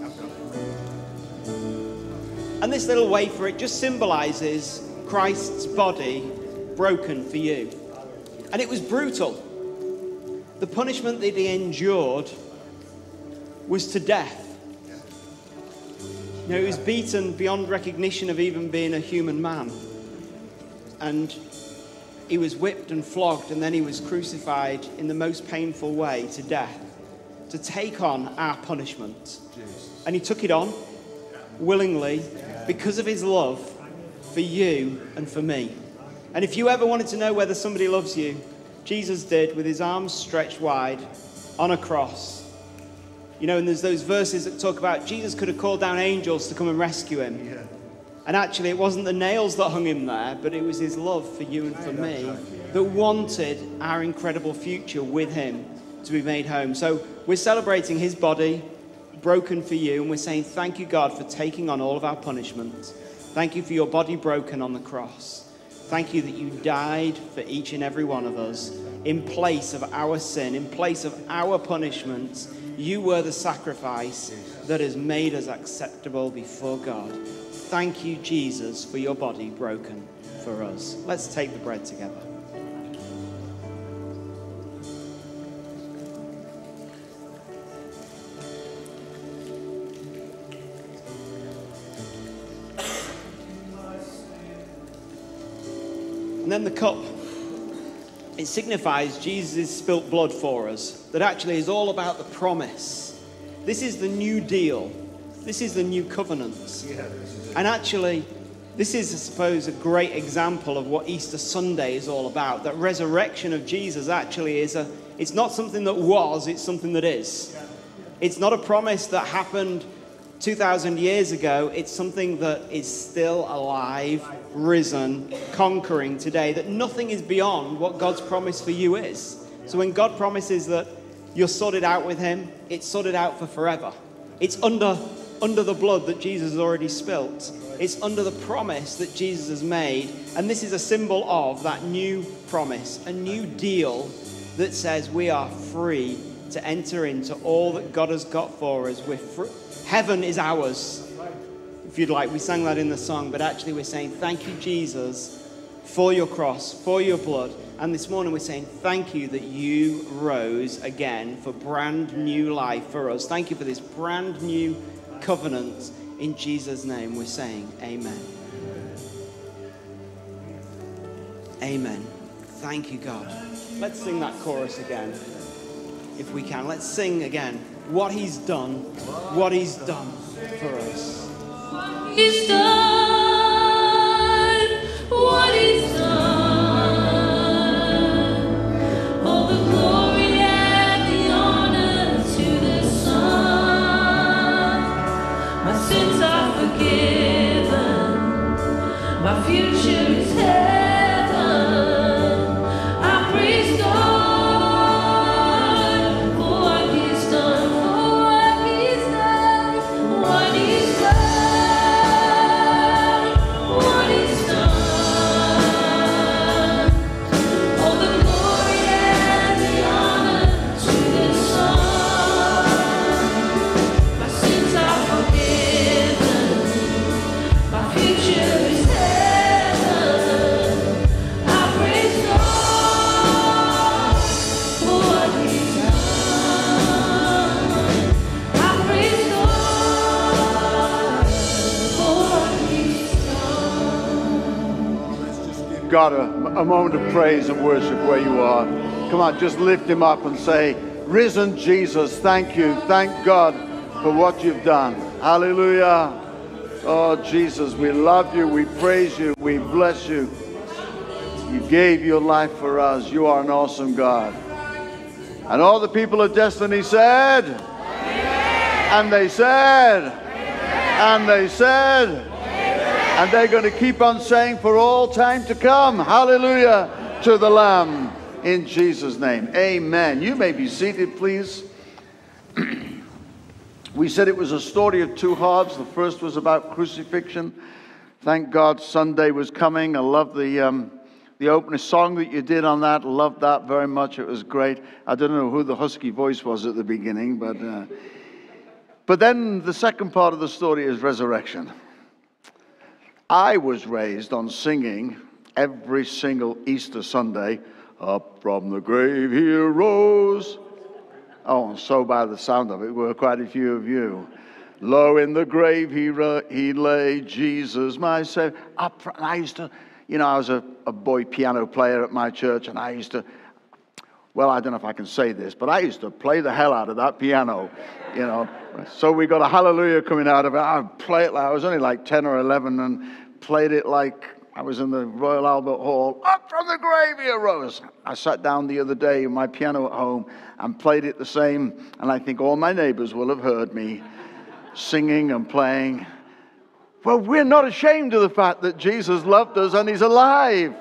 [SPEAKER 4] And this little wafer, it just symbolizes Christ's body broken for you. And it was brutal. The punishment that he endured was to death. You know, he was beaten beyond recognition of even being a human man. And he was whipped and flogged, and then he was crucified in the most painful way to death, to take on our punishment. And he took it on willingly because of his love for you and for me. And if you ever wanted to know whether somebody loves you, Jesus did, with his arms stretched wide on a cross. You know, and there's those verses that talk about Jesus could have called down angels to come and rescue him. Yeah. And actually, it wasn't the nails that hung him there, but it was his love for you and for me that wanted our incredible future with him to be made home. So we're celebrating his body broken for you, and we're saying thank you, God, for taking on all of our punishment. Thank you for your body broken on the cross. Thank you that you died for each and every one of us in place of our sin, in place of our punishment. You were the sacrifice that has made us acceptable before God. Thank you, Jesus, for your body broken for us. Let's take the bread together. And then the cup, it signifies Jesus' spilt blood for us. That actually is all about the promise. This is the new deal. This is the new covenant. And actually, this is, I suppose, a great example of what Easter Sunday is all about. That resurrection of Jesus actually it's not something that was, it's something that is. It's not a promise that happened 2,000 years ago. It's something that is still alive, risen, conquering today. That nothing is beyond what God's promise for you is. So when God promises that you're sorted out with him, it's sorted out for forever. It's under the blood that Jesus has already spilt. It's under the promise that Jesus has made. And this is a symbol of that new promise, a new deal that says we are free to enter into all that God has got for us. Heaven is ours. If you'd like, we sang that in the song, but actually we're saying, thank you, Jesus, for your cross, for your blood. And this morning we're saying, thank you that you rose again for brand new life for us. Thank you for this brand new covenant. In Jesus' name we're saying, amen. Amen. Thank you, God. Let's sing that chorus again, if we can. Let's sing again what he's done for us.
[SPEAKER 10] He's done what he's done. All the glory and the honor to the Son. My sins are forgiven. My future is heaven. I praise God for what he's done, for what he's done, what he's done, what he's done. All the glory and the honor to the Son. My sins are forgiven. My future is heaven. I praise God for what he's done. I praise God for what he's done.
[SPEAKER 13] God, a moment of praise and worship where you are. Come on, just lift him up and say, risen Jesus, thank you. Thank God for what you've done. Hallelujah. Oh, Jesus, we love you. We praise you. We bless you. You gave your life for us. You are an awesome God. And all the people of Destiny said, and they said, and they said, and they're going to keep on saying for all time to come. Hallelujah to the Lamb in Jesus' name. Amen. You may be seated, please. We said it was a story of two halves. The first was about crucifixion. Thank God Sunday was coming. I love the opening song that you did on that. Loved that very much. It was great. I don't know who the husky voice was at the beginning, but then the second part of the story is resurrection. I was raised on singing every single Easter Sunday, up from the grave he arose. Oh, and so by the sound of it, were quite a few of you. Low in the grave he lay, Jesus my Savior. I used to, I was a boy piano player at my church, and I used to, well, I don't know if I can say this, but I used to play the hell out of that piano, So we got a hallelujah coming out of it. I play it like I was only like 10 or 11 and played it like I was in the Royal Albert Hall. Up from the grave he arose. I sat down the other day in my piano at home and played it the same, and I think all my neighbors will have heard me singing and playing. Well, we're not ashamed of the fact that Jesus loved us and he's alive.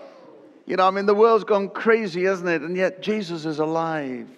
[SPEAKER 13] The world's gone crazy, hasn't it? And yet Jesus is alive.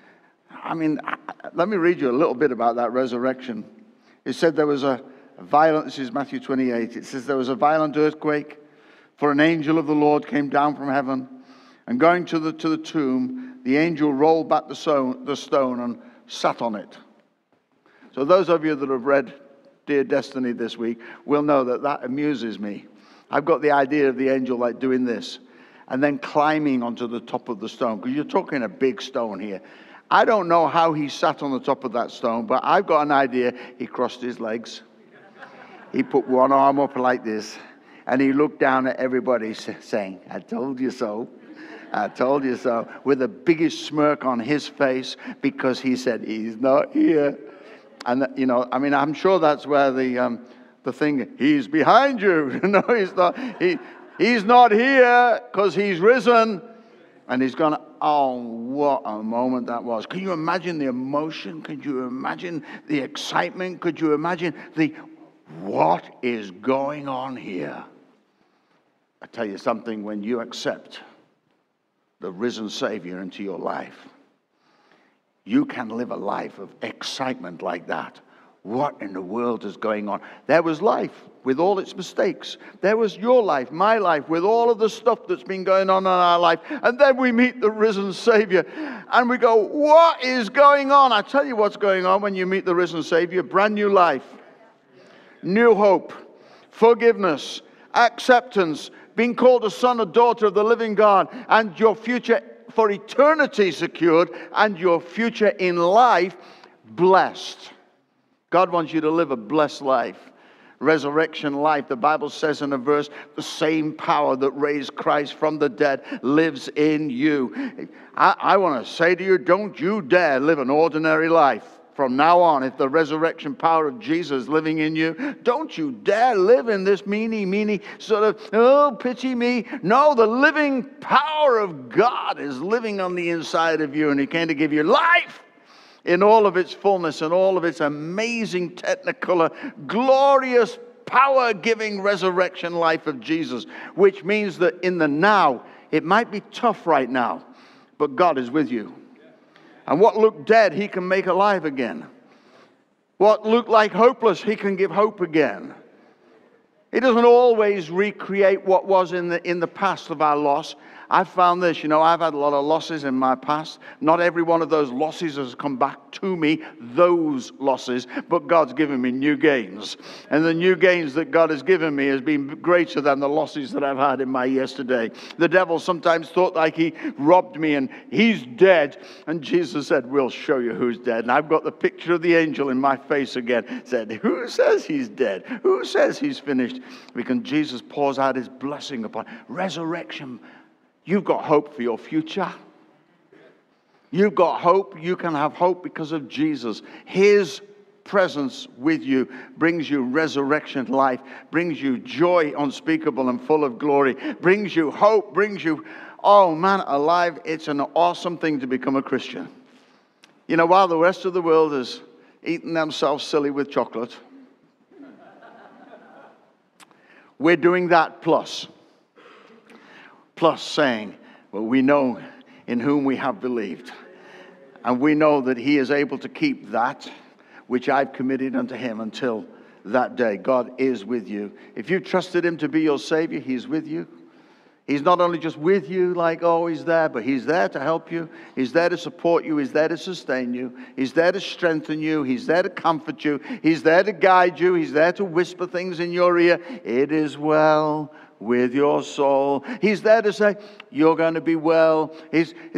[SPEAKER 13] Let me read you a little bit about that resurrection. It said there was a violent, this is Matthew 28, it says there was a violent earthquake, for an angel of the Lord came down from heaven, and going to the tomb, the angel rolled back the stone and sat on it. So those of you that have read Dear Destiny this week will know that amuses me. I've got the idea of the angel like doing this and then climbing onto the top of the stone, because you're talking a big stone here. I don't know how he sat on the top of that stone, but I've got an idea. He crossed his legs. He put one arm up like this, and he looked down at everybody saying, I told you so. I told you so. With the biggest smirk on his face, because he said, he's not here. And, I'm sure that's where the thing, he's behind you. No, he's not. He's not here because he's risen. And he's gone, oh, what a moment that was. Can you imagine the emotion? Could you imagine the excitement? Could you imagine what is going on here? I tell you something, when you accept the risen Savior into your life, you can live a life of excitement like that. What in the world is going on? There was life with all its mistakes. There was your life, my life, with all of the stuff that's been going on in our life. And then we meet the risen Savior and we go, what is going on? I tell you what's going on when you meet the risen Savior. Brand new life, new hope, forgiveness, acceptance, being called a son or daughter of the living God, and your future for eternity secured, and your future in life blessed. God wants you to live a blessed life. Resurrection life. The Bible says in a verse, the same power that raised Christ from the dead lives in you. I want to say to you, don't you dare live an ordinary life. From now on, if the resurrection power of Jesus is living in you, don't you dare live in this meanie sort of, oh, pity me. No, the living power of God is living on the inside of you, and he came to give you life in all of its fullness and all of its amazing technicolor, glorious, power-giving resurrection life of Jesus, which means that in the now, it might be tough right now, but God is with you. And what looked dead, he can make alive again. What looked like hopeless, he can give hope again. He doesn't always recreate what was in the past of our loss. I've found this, I've had a lot of losses in my past. Not every one of those losses has come back to me, those losses, but God's given me new gains. And the new gains that God has given me has been greater than the losses that I've had in my yesterday. The devil sometimes thought like he robbed me and he's dead. And Jesus said, we'll show you who's dead. And I've got the picture of the angel in my face again. Said, who says he's dead? Who says he's finished? Because Jesus pours out his blessing upon resurrection. You've got hope for your future. You've got hope. You can have hope because of Jesus. His presence with you brings you resurrection life, brings you joy unspeakable and full of glory, brings you hope, brings you, oh man, alive. It's an awesome thing to become a Christian. While the rest of the world is eating themselves silly with chocolate, we're doing that plus saying, well, we know in whom we have believed. And we know that he is able to keep that which I've committed unto him until that day. God is with you. If you trusted him to be your Savior, he's with you. He's not only just with you like, oh, he's there, but he's there to help you. He's there to support you. He's there to sustain you. He's there to strengthen you. He's there to comfort you. He's there to guide you. He's there to whisper things in your ear. It is well with your soul. He's there to say, you're going to be well.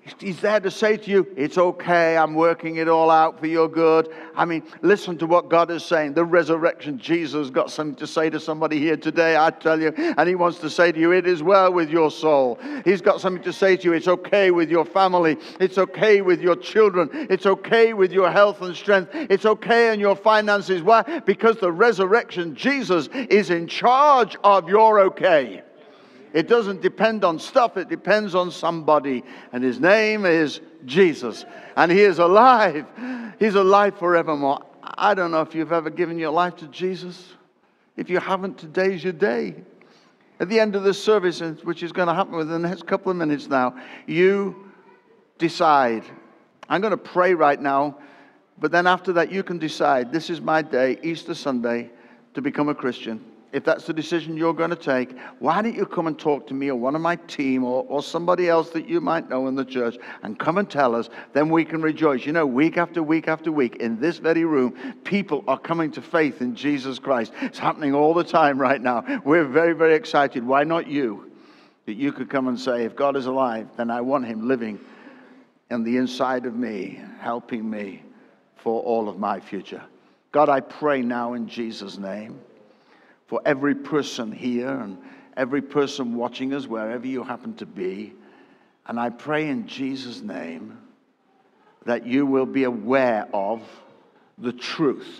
[SPEAKER 13] He's there to say to you, it's okay, I'm working it all out for your good. I mean, listen to what God is saying. The resurrection, Jesus got something to say to somebody here today, I tell you. And he wants to say to you, it is well with your soul. He's got something to say to you, it's okay with your family. It's okay with your children. It's okay with your health and strength. It's okay in your finances. Why? Because the resurrection, Jesus is in charge of your okay. It doesn't depend on stuff, it depends on somebody. And his name is Jesus. And he is alive. He's alive forevermore. I don't know if you've ever given your life to Jesus. If you haven't, today's your day. At the end of this service, which is going to happen within the next couple of minutes now, you decide. I'm going to pray right now, but then after that you can decide, this is my day, Easter Sunday, to become a Christian. If that's the decision you're going to take, why don't you come and talk to me or one of my team or somebody else that you might know in the church and come and tell us, then we can rejoice. You know, week after week after week in this very room, people are coming to faith in Jesus Christ. It's happening all the time right now. We're very, very excited. Why not you? That you could come and say, if God is alive, then I want him living on the inside of me, helping me for all of my future. God, I pray now in Jesus' name, for every person here and every person watching us, wherever you happen to be. And I pray in Jesus' name that you will be aware of the truth.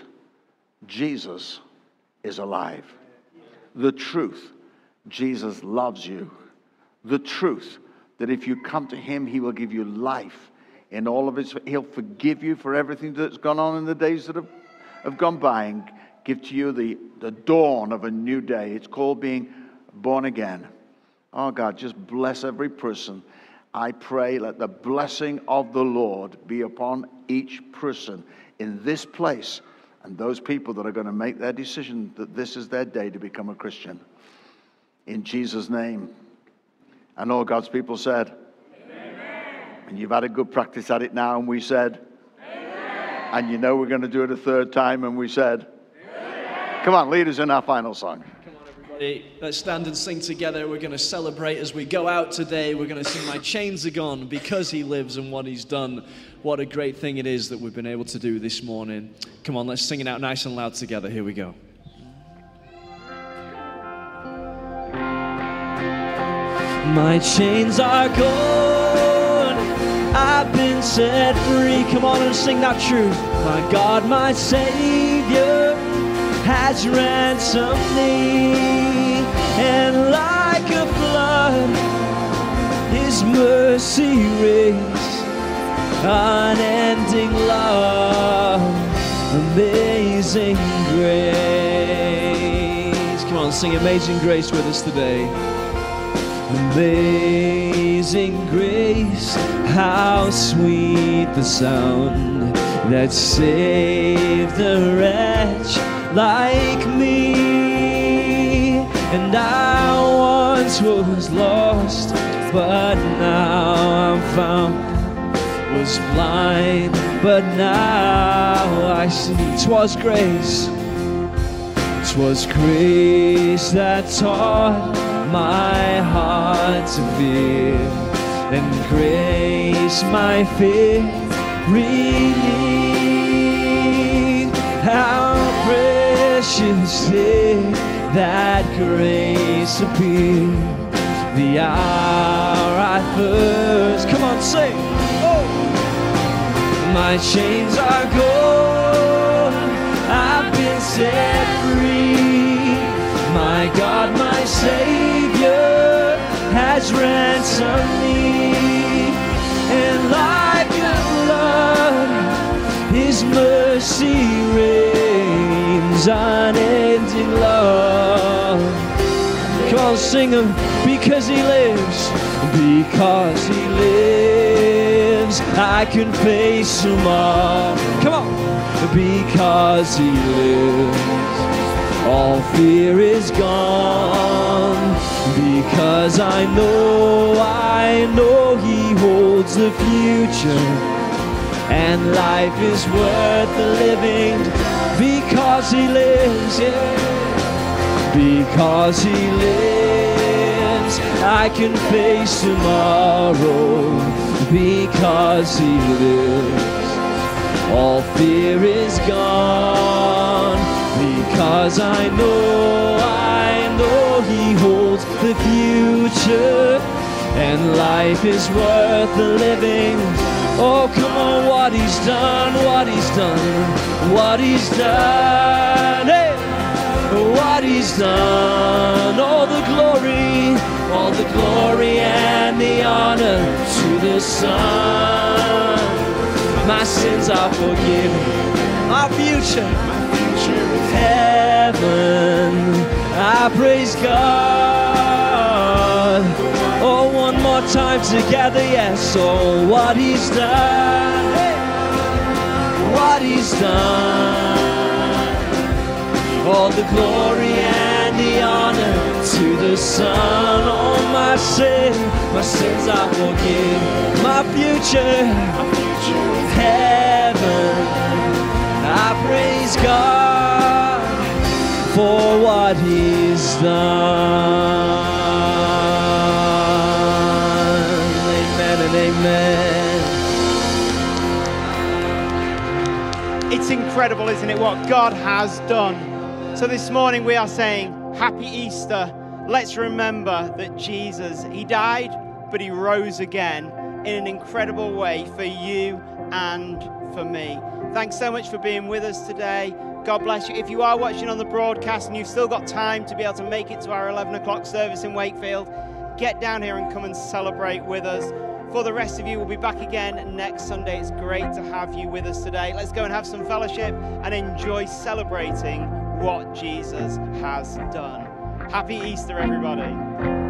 [SPEAKER 13] Jesus is alive. The truth. Jesus loves you. The truth that if you come to him, he will give you life in all of his. He'll forgive you for everything that's gone on in the days that have gone by and give to you the dawn of a new day. It's called being born again. Oh God, just bless every person. I pray, let the blessing of the Lord be upon each person in this place and those people that are going to make their decision that this is their day to become a Christian. In Jesus' name. And all God's people said, amen. And you've had a good practice at it now, and we said, amen. And you know we're going to do it a third time, and we said, come on, lead us in our final song.
[SPEAKER 2] Come on, everybody. Let's stand and sing together. We're going to celebrate as we go out today. We're going to sing My Chains Are Gone because he lives and what he's done. What a great thing it is that we've been able to do this morning. Come on, let's sing it out nice and loud together. Here we go. My chains are gone. I've been set free. Come on and sing that truth. My God, my Savior has ransomed me, and like a flood, his mercy reigns, unending love, amazing grace. Come on, sing Amazing Grace with us today. Amazing grace, how sweet the sound that saved a wretch like me. And I once was lost, but now I'm found. Was blind, but now I see. 'Twas grace, 'twas grace that taught my heart to fear, and grace my fear relieved. How precious did that grace appear, the hour I first, come on, sing, oh! My chains are gone, I've been set free, my God, my Savior has ransomed me, and like a flood, his mercy reigns, unending love. Come on, sing him, because he lives, because he lives, I can face tomorrow. Come on, because he lives, all fear is gone, because I know he holds the future, and life is worth the living, because he lives, yeah, because he lives, lives. I can face tomorrow because he lives. All fear is gone because I know he holds the future, and life is worth the living. Oh, come on, what he's done, what he's done, what he's done, hey, what he's done. All the glory and the honor to the Son. My sins are forgiven, my future, heaven, I praise God. Oh, one more time together, yes. Oh, what he's done, hey, what he's done. All the glory and the honor to the Son. Oh, my sins are forgiven, my future, heaven, I praise God for what he's done. Amen and amen.
[SPEAKER 4] It's incredible, isn't it, what God has done? So this morning we are saying, Happy Easter. Let's remember that Jesus, he died, but he rose again in an incredible way for you and for me. Thanks so much for being with us today. God bless you. If you are watching on the broadcast and you've still got time to be able to make it to our 11 o'clock service in Wakefield, get down here and come and celebrate with us. For the rest of you, we'll be back again next Sunday. It's great to have you with us today. Let's go and have some fellowship and enjoy celebrating what Jesus has done. Happy Easter, everybody.